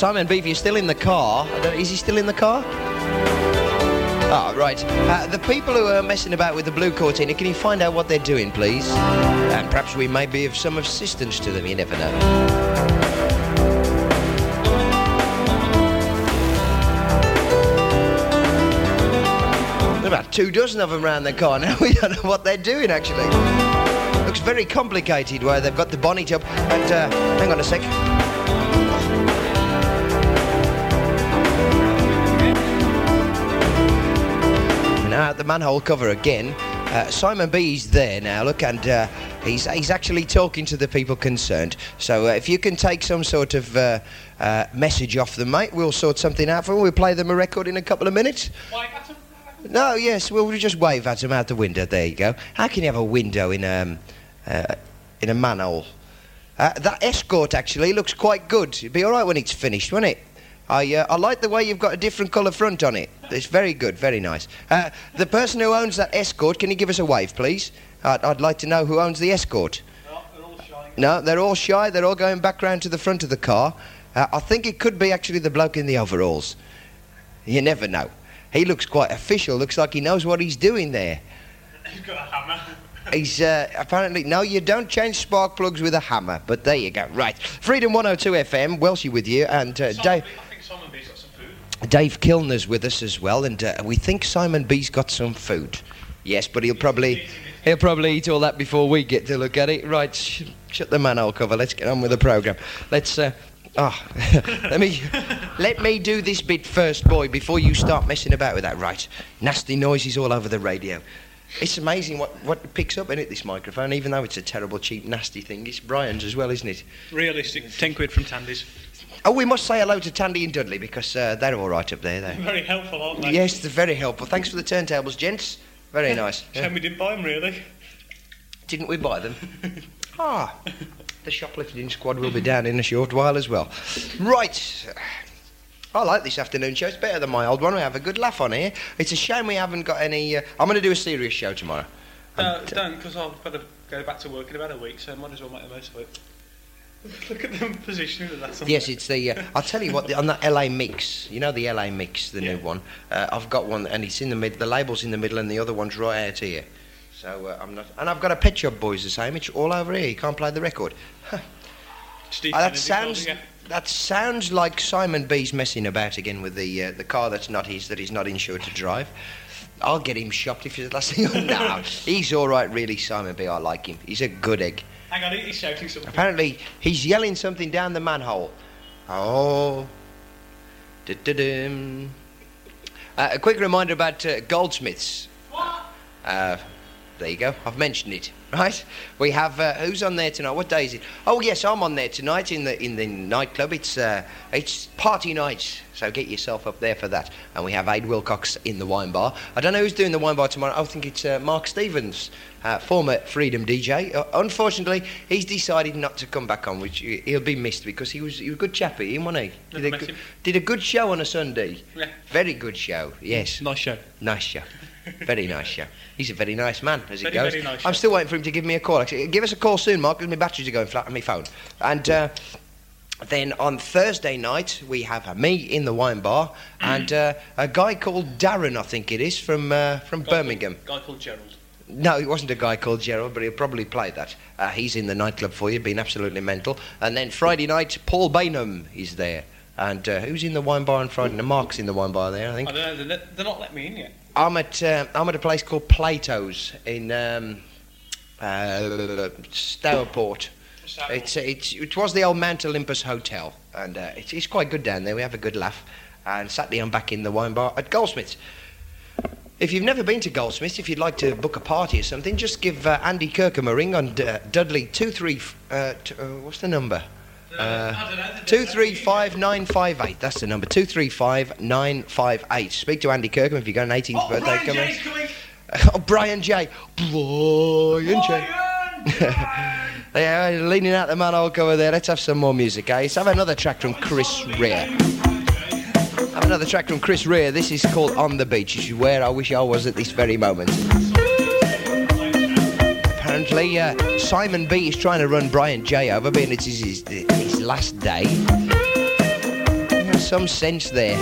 Simon B, if you're still in the car... Is he still in the car? Ah, right. The people who are messing about with the Blue Cortina, can you find out what they're doing, please? And perhaps we may be of some assistance to them, you never know. There are about 24 of them around the car now. We don't know what they're doing, actually. Looks very complicated where they've got the bonnet up. And, hang on a sec. Now at the manhole cover again. Simon B's there now, look, and he's actually talking to the people concerned. So if you can take some sort of message off them, mate, we'll sort something out for them. We'll play them a record in a couple of minutes. Wave at them? No, yes, we'll just wave at them out the window. There you go. How can you have a window in a manhole? That Escort actually looks quite good. It'd be all right when it's finished, won't it? I like the way you've got a different colour front on it. It's very good, very nice. The person who owns that Escort, can you give us a wave, please? I'd like to know who owns the Escort. No, they're all shy. No, they're all shy. They're all going back round to the front of the car. I think it could be actually the bloke in the overalls. You never know. He looks quite official. Looks like he knows what he's doing there. He's got a hammer. He's apparently... No, you don't change spark plugs with a hammer. But there you go. Right. Freedom 102 FM, Welshie with you. And Dave... I think Simon B's got some food. Dave Kilner's with us as well. And we think Simon B's got some food. Yes, but he'll probably eat all that before we get to look at it. Right, shut the manhole cover. Let's get on with the programme. Let's... let me do this bit first, boy, before you start messing about with that. Right. Nasty noises all over the radio. It's amazing what it picks up in it, this microphone, even though it's a terrible, cheap, nasty thing. It's Brian's as well, isn't it? Realistic. 10 quid from Tandy's. Oh, we must say hello to Tandy and Dudley, because they're all right up there. They're very helpful, aren't they? Yes, they're very helpful. Thanks for the turntables, gents. Very nice. Shame we didn't buy them, really. Didn't we buy them? The shoplifting squad will be down in a short while as well. Right. I like this afternoon show. It's better than my old one. We have a good laugh on here. It's a shame we haven't got any... I'm going to do a serious show tomorrow. Don't, because I've got to go back to work in about a week, so I might as well make the most of it. Look at them positioning that. Yes, it's the... I'll tell you what, on that LA Mix, you know the LA Mix, the new one, I've got one, and it's in the middle, the label's in the middle, and the other one's right out here. So I'm not... And I've got a Pet Shop Boys the same, it's all over here, you can't play the record. That sounds like Simon B's messing about again with the car that's not his, that he's not insured to drive. I'll get him shopped if he's the last thing. No, he's all right, really, Simon B. I like him. He's a good egg. Hang on, he's shouting something. Apparently, he's yelling something down the manhole. Oh. Da-da-dum. A quick reminder about Goldsmiths. What? There you go. I've mentioned it. Right? We have who's on there tonight? What day is it? Oh yes, I'm on there tonight in the nightclub. It's party night, so get yourself up there for that. And we have Aid Wilcox in the wine bar. I don't know who's doing the wine bar tomorrow. I think it's Mark Stevens, former Freedom DJ. Unfortunately, he's decided not to come back on, which he'll be missed because he was a good chappy, wasn't he? Did a good show on a Sunday. Yeah. Very good show. Yes. Nice show. Nice show. Very nice show. He's a very nice man, as it goes. Very nice I'm still waiting for him to give me a call. Actually, give us a call soon, Mark, because my batteries are going flat on my phone. And then on Thursday night, we have me in the wine bar and a guy called Darren, I think it is, from Birmingham. Guy called Gerald. No, it wasn't a guy called Gerald, but he'll probably play that. He's in the nightclub for you, being absolutely mental. And then Friday night, Paul Bainham is there. And who's in the wine bar on Friday? Mark's in the wine bar there, I think. I don't know, they're not letting me in yet. I'm at a place called Plato's in Stourport. It was the old Mount Olympus Hotel, and it's quite good down there. We have a good laugh. And Saturday I'm back in the wine bar at Goldsmiths. If you've never been to Goldsmiths, if you'd like to book a party or something, just give Andy Kirkham a ring on Dudley 23. What's the number? 235958. That's the number. 235958. Speak to Andy Kirkham if you've got an 18th birthday coming. Oh, Brian J. Brian J. Yeah, leaning out the manhole cover there. Let's have some more music, eh? Let's have another track from Chris Rea. Another track from Chris Rea. This is called On the Beach. This is where I wish I was at this very moment. Apparently, Simon B is trying to run Brian J over, being it's his last day. some sense there.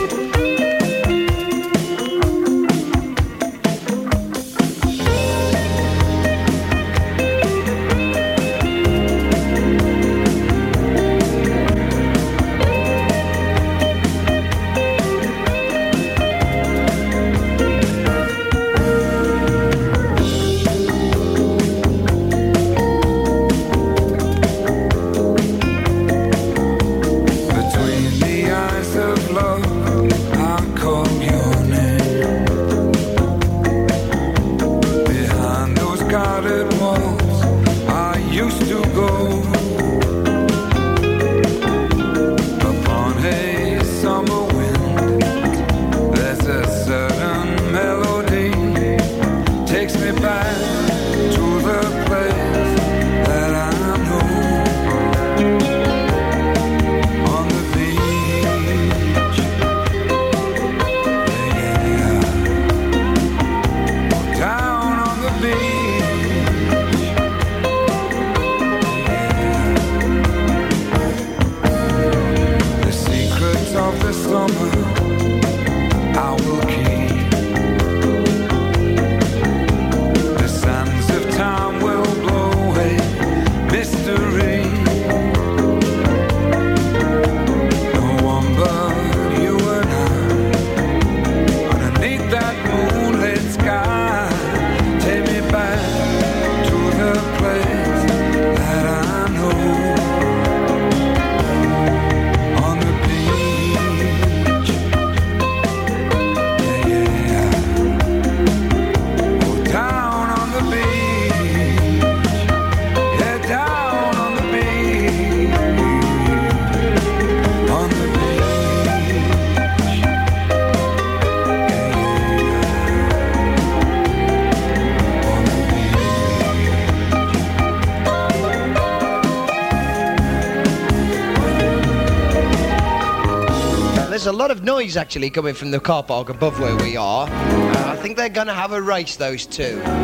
There's a lot of noise actually coming from the car park above where we are. I think they're going to have a race, those two. In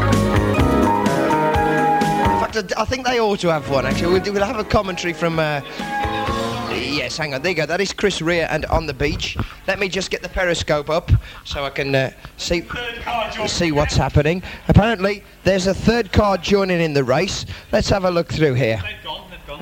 fact, I think they ought to have one actually. We'll have a commentary from... yes, hang on, there you go. That is Chris Rea and On the Beach. Let me just get the periscope up so I can see what's happening. Apparently, there's a third car joining in the race. Let's have a look through here. They've gone.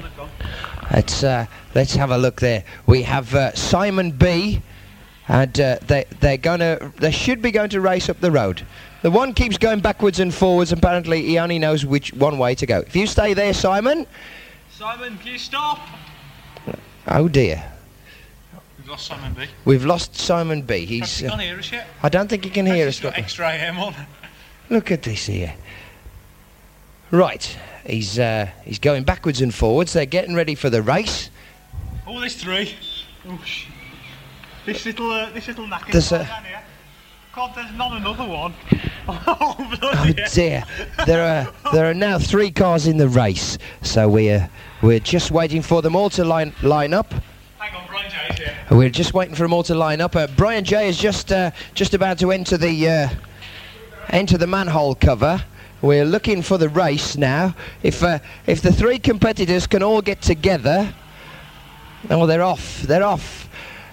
Let's have a look there. We have Simon B, and they should be going to race up the road. The one keeps going backwards and forwards. Apparently, he only knows which one way to go. If you stay there, Simon. Simon, can you stop? Oh dear. We've lost Simon B. We've lost Simon B. He can't hear us yet. I don't think he can hear us. He's got extra AM on. Look at this here. Right. He's going backwards and forwards. They're getting ready for the race. Oh, there's three. Oh, this little knacker down here. God, there's not another one. Oh dear. There are now 3 cars in the race. So we're just waiting for them all to line up. Hang on, Brian Jay's here. We're just waiting for them all to line up. Brian Jay is just about to enter the manhole cover. We're looking for the race now. If the 3 competitors can all get together, oh, they're off,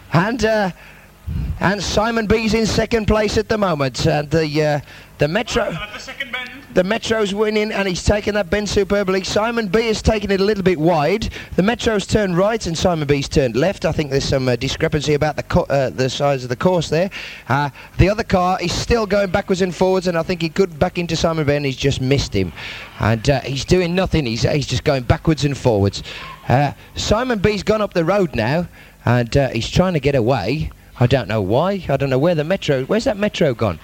and Simon B's in second place at the moment. And the Metro, the second bend. The Metro's winning, and he's taken that bend superbly. Simon B is taking it a little bit wide. The Metro's turned right, and Simon B's turned left. I think there's some discrepancy about the size of the course there. The other car is still going backwards and forwards, and I think he could back into Simon B, and he's just missed him. And he's doing nothing. He's just going backwards and forwards. Simon B's gone up the road now, and he's trying to get away. I don't know why. I don't know where the Metro... Where's that Metro gone?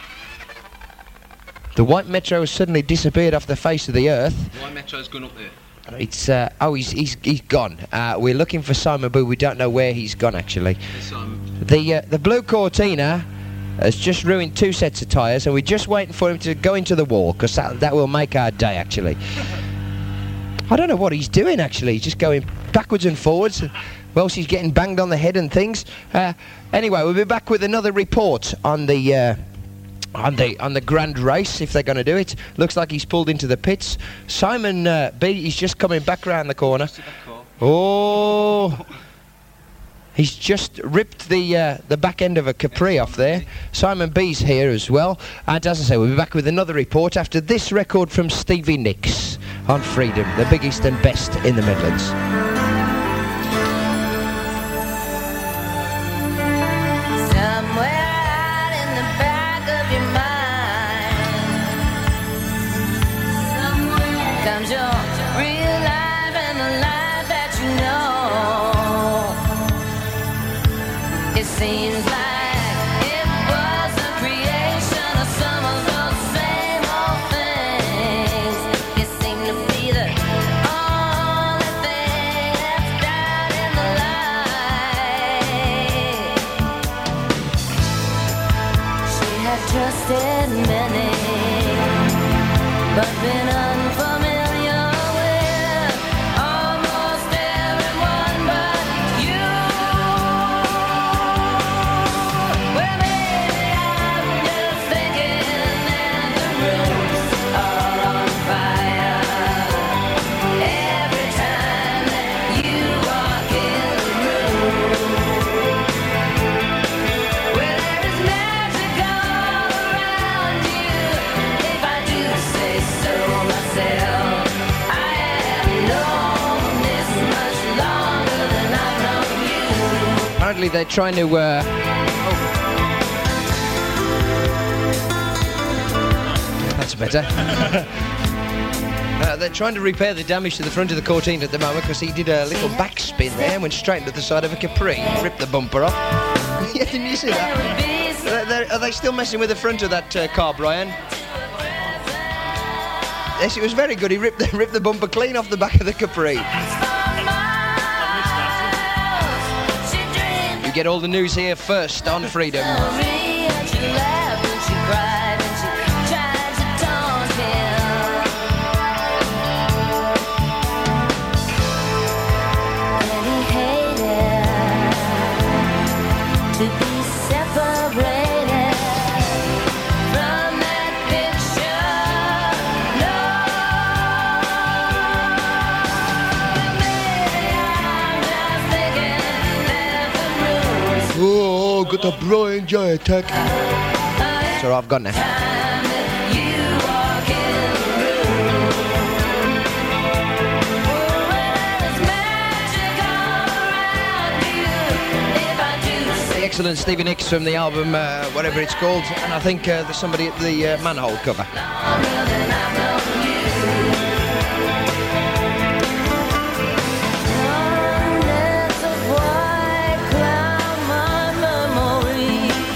The white Metro has suddenly disappeared off the face of the earth. The white Metro's gone up there. It's he's gone. We're looking for Simon Boo. We don't know where he's gone actually. The blue Cortina has just ruined 2 sets of tyres, and we're just waiting for him to go into the wall, because that will make our day actually. I don't know what he's doing actually. He's just going backwards and forwards. Whilst he's getting banged on the head and things. Anyway, we'll be back with another report on the grand race, if they're going to do it. Looks like he's pulled into the pits. Simon B, he's just coming back round the corner. Oh, He's just ripped the back end of a Capri off there. Simon B's here as well. And as I say, we'll be back with another report after this record from Stevie Nicks on Freedom, the biggest and best in the Midlands. Somewhere out in the back of your mind comes your real life and the life that you know. It seems like it was a creation of some of those same old things. It seemed to be the only thing that's died in the light. She had trusted many, but been unfamiliar with almost everyone but you. Well, maybe I'm just thinking that the rooms are on fire every time that you walk in the room. Well, there is magic all around you, if I do say so myself. I have known this much longer than I've known you. Apparently they're trying to... That's better. They're trying to repair the damage to the front of the Cortina at the moment because he did a little backspin there and went straight into the side of a Capri. Ripped the bumper off. Yeah, didn't you see that? Are they still messing with the front of that car, Brian? Yes, it was very good. He ripped the bumper clean off the back of the Capri. You get all the news here first on Freedom. To be separated from that picture, no. Maybe I'm just thinking that the rules Oh, got the Brian J attack. So I've gone now. time that you walk in the room. Well, there's magic all around you, if I do say. The excellent Stevie Nicks from the album, whatever it's called, and I think there's somebody at the manhole cover. Longer than I've known you. Hundreds of white cloud my memory.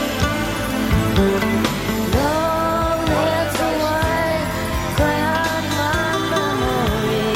Hundreds of white cloud my memory.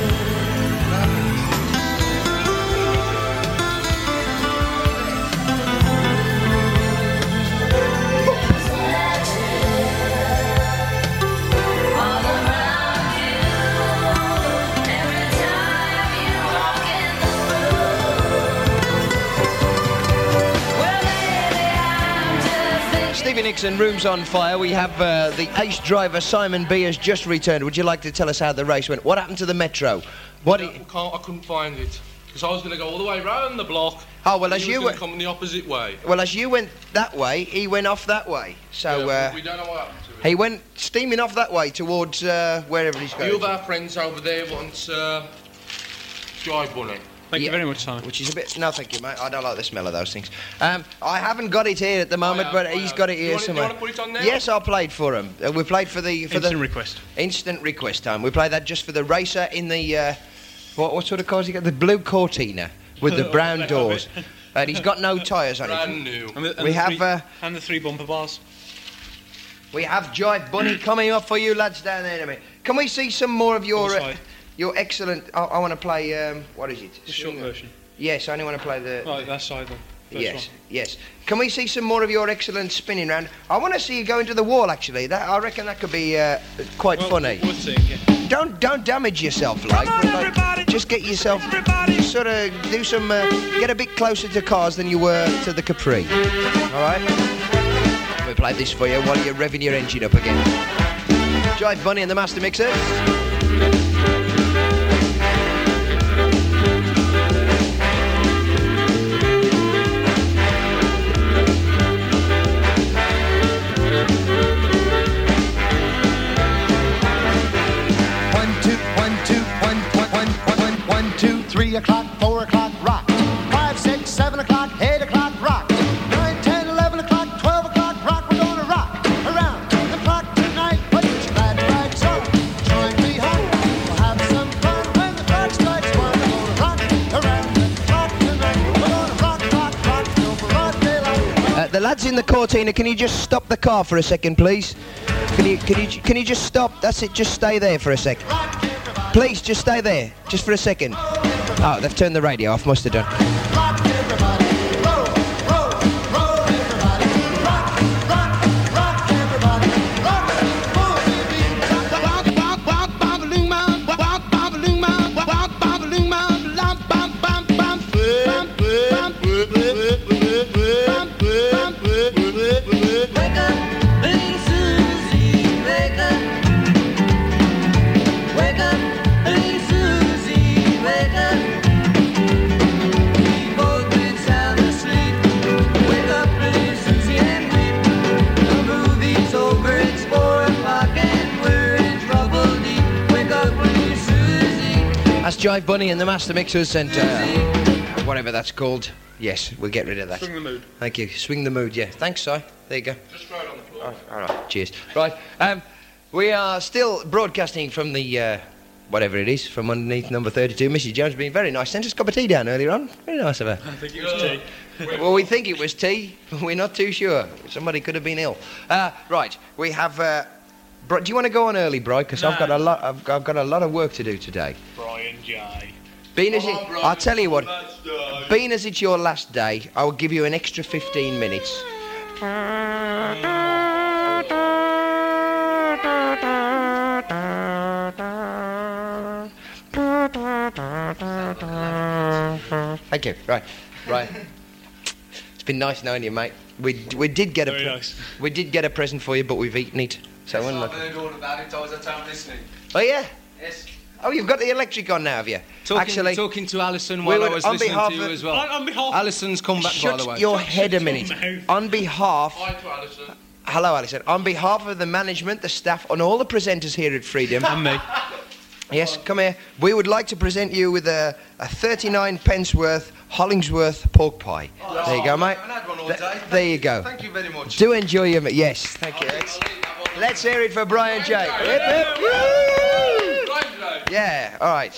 All around you, every time you walk in the room. Well, maybe I'm just thinking. Stevie Nicks and Rooms on Fire. We have the ace driver Simon B has just returned. Would you like to tell us how the race went? What happened to the Metro? I couldn't find it because I was going to go all the way round the block. Oh, well, as he you was went, going to come the opposite way. well, as you went that way, he went off that way. So Yeah, we don't know what happened to it. he went steaming off that way towards wherever he's A going. few of our friends over there want Jive Bunny. Thank Yeah. you very much, Simon. Which is a bit... No, thank you, mate. I don't like the smell of those things. I haven't got it here at the moment, but he's got it Do you here want- do you somewhere. wanna put it on now? Yes, I played for him. We played for the... Instant request. Instant request time. We played that just for the racer in the... what sort of cars he got? The blue Cortina with the brown doors. And he's got no tyres on Brand it. new. We have... And the 3 bumper bars. We have Jive Bunny coming up for you lads down there in a minute. Can we see some more of your... Other side. your excellent... I want to play... what is it? The short version. Yes, I only want to play the... Right, that side then. First Yes, one. yes. Can we see some more of your excellent spinning round? I want to see you go into the wall, actually. I reckon that could be quite Well, funny. Worth seeing, yeah. Don't damage yourself, like. Come on, but, like, everybody. just get yourself... Everybody. Sort of do some... get a bit closer to cars than you were to the Capri. All right? We'll play this for you while you're revving your engine up again. Jive Bunny and the Master Mixer. the lads in the Cortina, can you just stop the car for a second, please? Can you just stop? That's it. Just stay there for a second. Please, just stay there, just for a second. Oh, they've turned the radio off. Must have done. Jive Bunny and the Master Mixers and whatever that's called. Yes, we'll get rid of that. Swing the mood. Thank you. Swing the mood, yeah. Thanks, Si. There you go. Just throw it on the floor. All right, cheers. Right, we are still broadcasting from the, whatever it is, from underneath number 32. Mrs. Jones being very nice. Sent us a cup of tea down earlier on. Very nice of her. I think it was tea. Well, we think it was tea, but we're not too sure. Somebody could have been ill. Right, we have... do you want to go on early, Bri? Because I've got a lot. I've got a lot of work to do today. Brian J. Being as I'll tell you what. Being as it's your last day, I will give you an extra 15 minutes. Thank you. Right. It's been nice knowing you, mate. We did get we did get a present for you, but we've eaten it. So I've heard all about it. I was at home listening. Oh yeah. Yes. Oh, you've got the electric on now, have you? Talking to Alison while I was listening to you as well. On behalf... Alison's come back, by the way. Shut your head a minute. On behalf... Hi to Alison. Hello, Alison. On behalf of the management, the staff, and all the presenters here at Freedom... And me. Yes, come here. We would like to present you with a 39 pence worth Hollingsworth pork pie. There you go, mate. I haven't had one all day. There you go. Thank you very much. Do enjoy your... Yes, thank you. Let's hear it for Brian J. Hip, hip. Yeah, all right.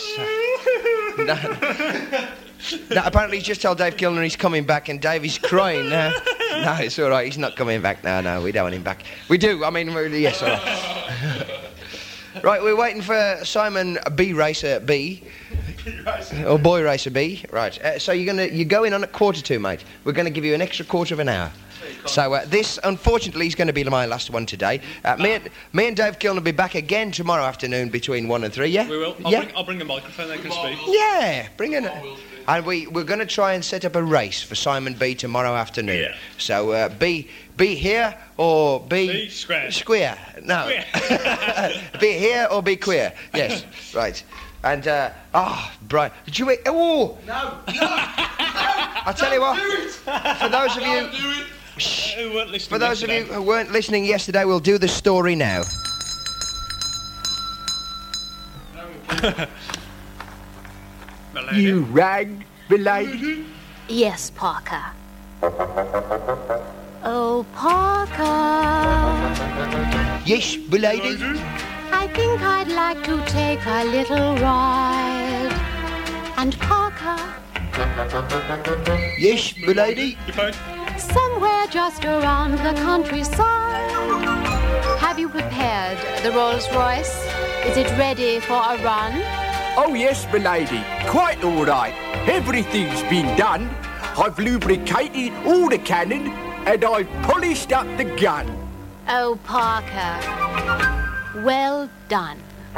No, apparently he's just told Dave Kilner he's coming back, and Dave is crying now. No, it's all right. He's not coming back. No, we don't want him back. We do. I mean, yes, all right. Right, we're waiting for Simon B. Racer B. Or Boy Racer B. Right. So you're going on at 1:45, mate. We're going to give you an extra quarter of an hour. So this, unfortunately, is going to be my last one today. Me and Dave Kilner will be back again tomorrow afternoon between 1 and 3, yeah? We will. I'll bring a microphone, they can speak. Yeah, bring it. And we're going to try and set up a race for Simon B tomorrow afternoon. Yeah. So be here or be square. Square. No. Be here or be queer. Yes. Right. And Brian, did you? Oh. No. I'll tell you what. For those of you. Who weren't listening For those of you who weren't listening yesterday, we'll do the story now. You rang, milady? Yes, Parker. Oh, Parker. Yes, milady. I think I'd like to take a little ride. And Parker, Yes, milady. Your phone? somewhere just around the countryside. Have you prepared the Rolls Royce? Is it ready for a run? Oh, yes, milady. Quite all right. Everything's been done. I've lubricated all the cannon, and I've polished up the gun. Oh, Parker. Well done.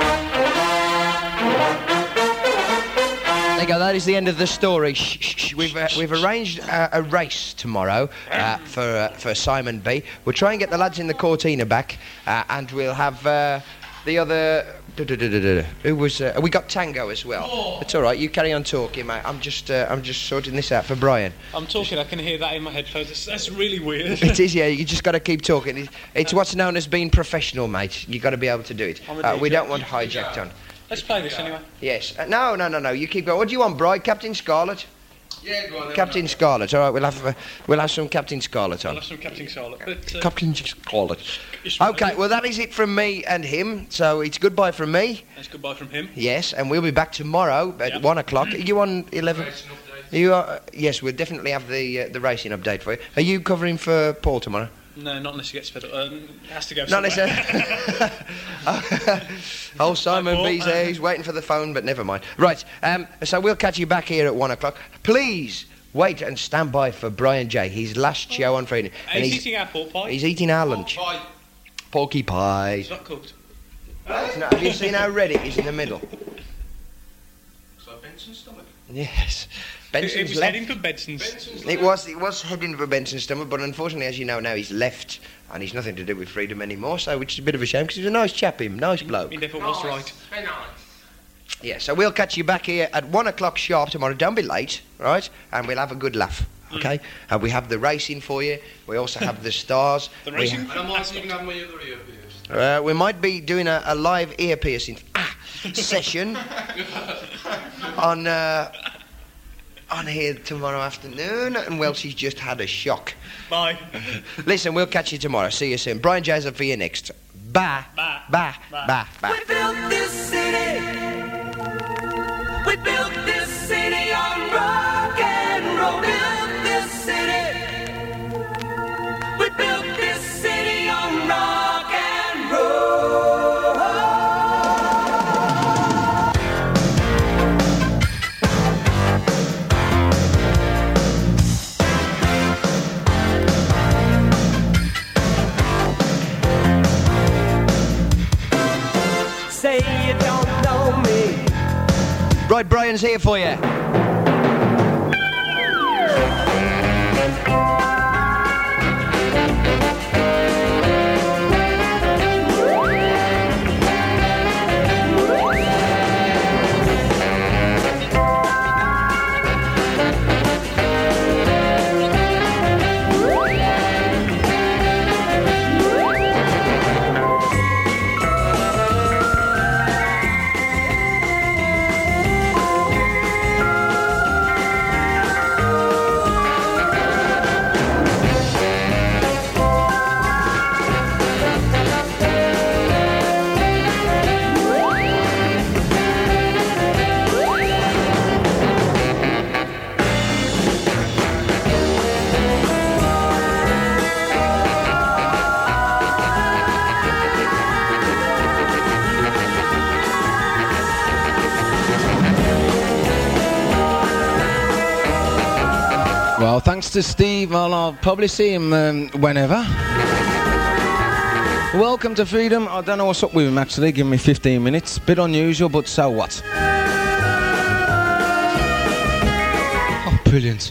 There you go. That is the end of the story. Shh. We've arranged a race tomorrow for Simon B. We'll try and get the lads in the Cortina back, and we'll have the other. Who was? We got Tango as well. Oh. It's all right. You carry on talking, mate. I'm just sorting this out for Brian. I'm talking, I can hear that in my headphones. That's really weird. It is, yeah. You just got to keep talking. It's what's known as being professional, mate. You got to be able to do it. We don't want hijacked on. Let's play this anyway. Yes. No. You keep going. What do you want, Brian? Captain Scarlet? Yeah, go on then. Captain Scarlet. All right, we'll have some Captain Scarlet on. I'll have some Captain Charlotte. But, Captain Scarlet. Okay, well that is it from me and him. So it's goodbye from me. That's goodbye from him. Yes, and we'll be back tomorrow at 1 o'clock. Are you on 11? Racing update. You are, yes, we'll definitely have the racing update for you. Are you covering for Paul tomorrow? No, not unless he gets fed up. It has to go Not somewhere. necessarily. Oh, Simon B's there. He's waiting for the phone, but never mind. Right, so we'll catch you back here at 1 o'clock. Please wait and stand by for Brian J. His last show on Friday. And He's eating our pork pie. He's eating our lunch. Pie. Porky pie. It's not cooked. Have you seen how red it is in the middle? It's like Benson's stomach. Yes. It Benson's was left. heading for Benson's. It was heading for Benson's stomach, but unfortunately, as you know now, he's left, and he's nothing to do with Freedom anymore. So, which is a bit of a shame because he's a nice chap, him, nice bloke. He never was right. Very nice. Yeah. So we'll catch you back here at 1 o'clock sharp tomorrow. Don't be late, right? And we'll have a good laugh. Okay. And we have the racing for you. We also have the stars. The racing? And I might even have my other ear pierced. We might be doing a live ear piercing session on here tomorrow afternoon, and Welshie's just had a shock. Bye. Listen, we'll catch you tomorrow. See you soon. Brian Jazz for you next. Bye. Bye. Bye. Bye. Bye. Bye. We built this city. We built this city on rock and roll. Built this city. We built this city on rock and roll. Say you don't know me. Right, Brian's here for you. Well, thanks to Steve, I'll probably see him whenever. Welcome to Freedom. I don't know what's up with him actually, give me 15 minutes. Bit unusual, but so what? Oh, brilliant.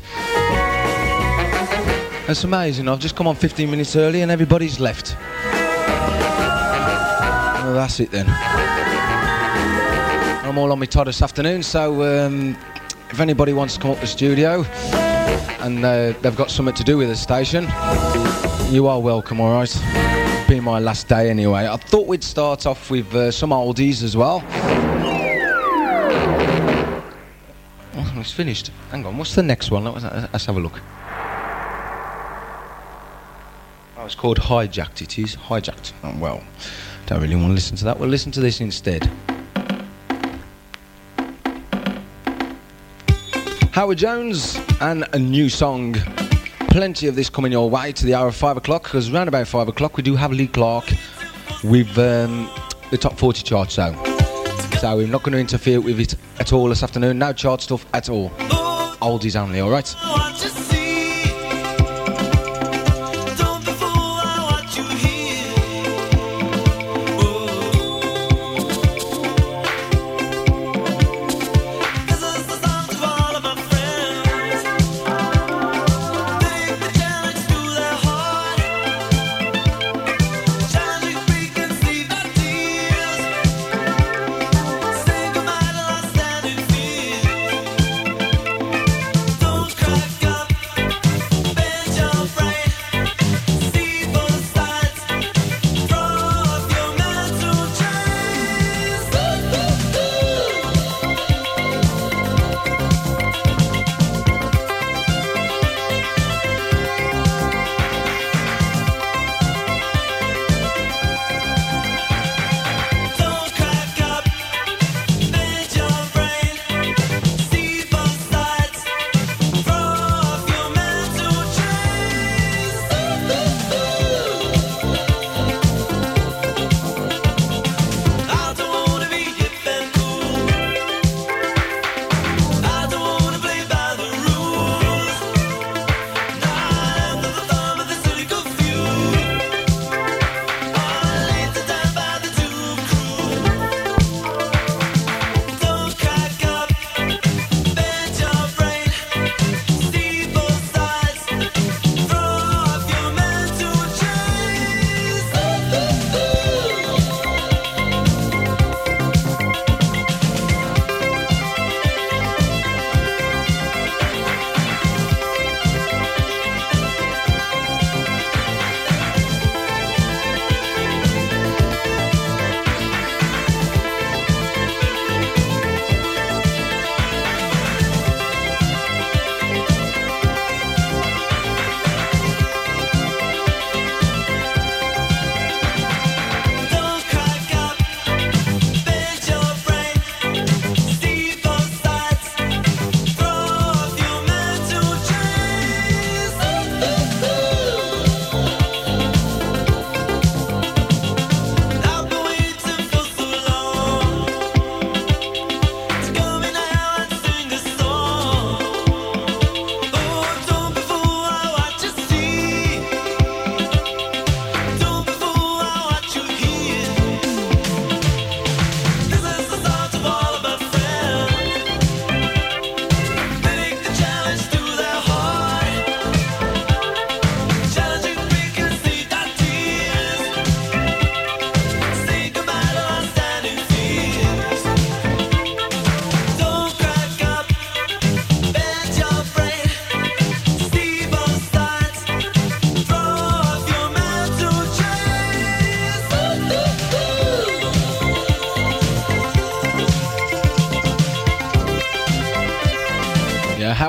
That's amazing. I've just come on 15 minutes early and everybody's left. Well, that's it then. I'm all on my Todd this afternoon, so if anybody wants to come up to the studio and they've got something to do with the station, you are welcome, alright? Be my last day anyway. I thought we'd start off with some oldies as well. Oh, it's finished. Hang on, what's the next one? Let's have a look. Oh, it's called Hijacked, it is. Hijacked. Oh, well, don't really want to listen to that. We'll listen to this instead. Howard Jones and a new song. Plenty of this coming your way to the hour of 5 o'clock, because round about 5 o'clock we do have Lee Clark with the top 40 chart show. So we're not going to interfere with it at all this afternoon. No chart stuff at all. Oldies only, alright? Don't cry,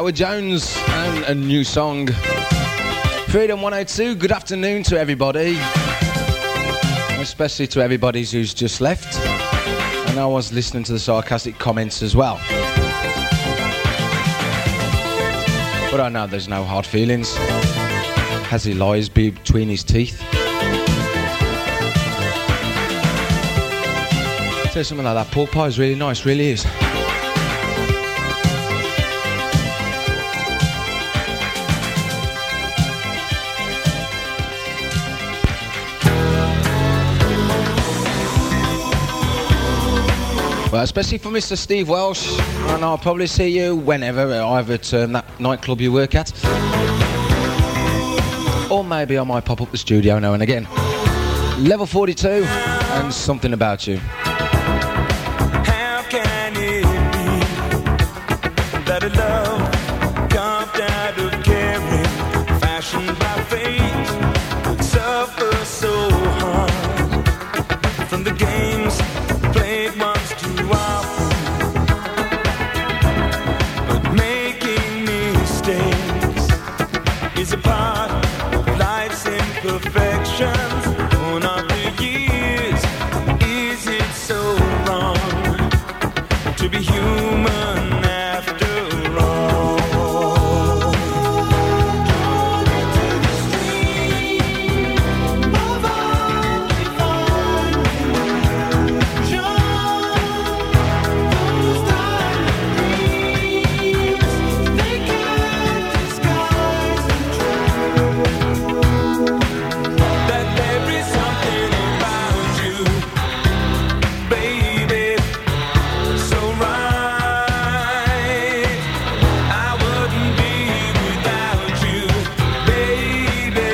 Howard Jones and a new song. Freedom 102, good afternoon to everybody. Especially to everybody who's just left. And I was listening to the sarcastic comments as well. But I know there's no hard feelings. Has he lies between his teeth? Say something like that. Pork pie is really nice, really is. Well, especially for Mr. Steve Welsh, and I'll probably see you whenever, either at that nightclub you work at, or maybe I might pop up the studio now and again. Level 42 and Something About You. How can it be that a love carved out of caring, fashioned by fate, would suffer so hard from the games played once too often, but making mistakes is a part of life's imperfections. One of the years, is it so wrong to be human after all? Drawn into the stream of undefined illusion, those diamond dreams, they can't disguise the truth that there is something about you, baby, so right. I wouldn't be without you, baby,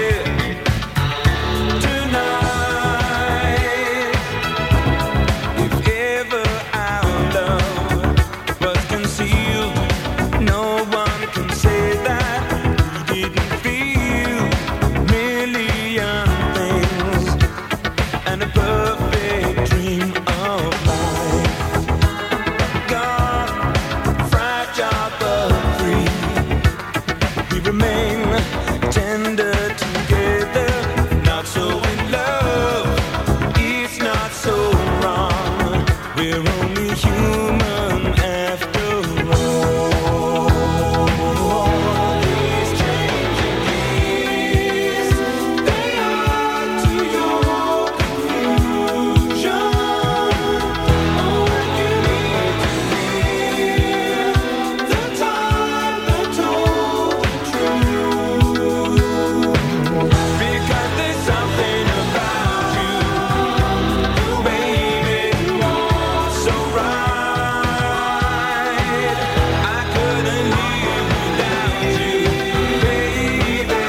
tonight. If ever our love was concealed, no one can say that we didn't feel a million things and a perfect dream of life. Gone, fragile but free, we remain tender together, not so in love, it's not so wrong, we're only human after all. These changing keys, they add to your confusion. Oh, when you need to hear the time that told the truth, because there's something about you, baby, so right. I couldn't live without you, baby,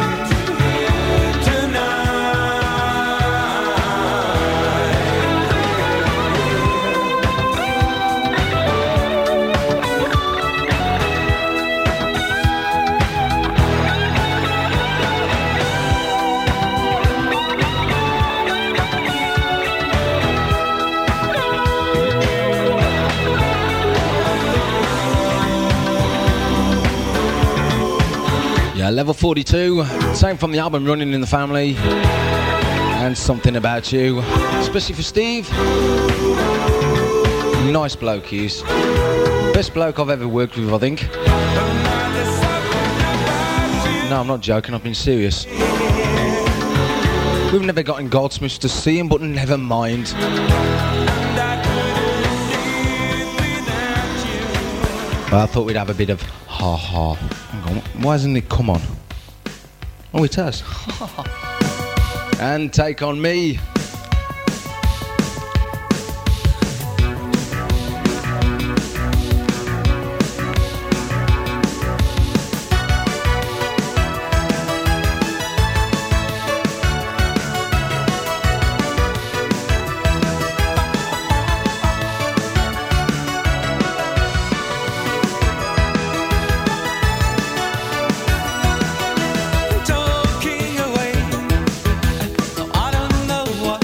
Yeah, Level 42, same from the album Running in the Family, and Something About You, especially for Steve. Nice bloke he is. Best bloke I've ever worked with, I think. No, I'm not joking, I've been serious. We've never got in Goldsmiths to see him, but never mind. Well, I thought we'd have a bit of ha-ha. Hang on, why hasn't it come on? Oh, it has. And Take On Me. talking away. I don't know what